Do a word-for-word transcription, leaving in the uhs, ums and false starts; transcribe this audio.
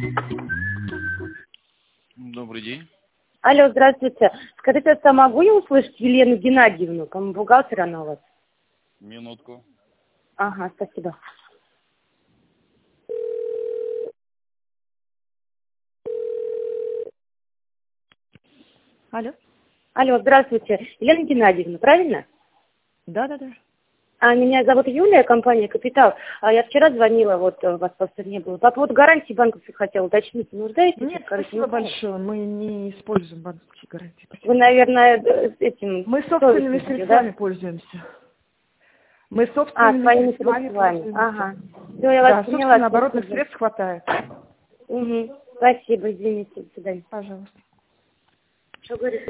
Добрый день. Алло, здравствуйте. Скажите, а могу я услышать Елену Геннадьевну? По-моему, бухгалтер она у вас. Минутку. Ага, спасибо. Алло. Алло, здравствуйте. Елена Геннадьевна, правильно? Да, да, да. А, меня зовут Юлия, компания «Капитал». А я вчера звонила, вот у вас просто не было. По поводу гарантии банковских хотела уточнить. Нуждаетесь? Нет, Скажите, спасибо ну, большое. Мы не используем банковские гарантии. Вы, наверное, э, этим... Мы собственными совестью, средствами да? пользуемся. Мы А, собственными своими средствами средствами. пользуемся. Ага. Все, я Да, вас поняла. собственно, оборотных Спасибо. средств хватает. Угу. Спасибо, извините. До свидания. Пожалуйста. Что говоришь?